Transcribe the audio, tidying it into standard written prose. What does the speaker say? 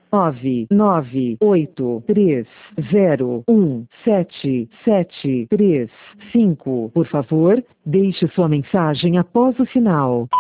998301775. Por favor, deixe sua mensagem após o sinal.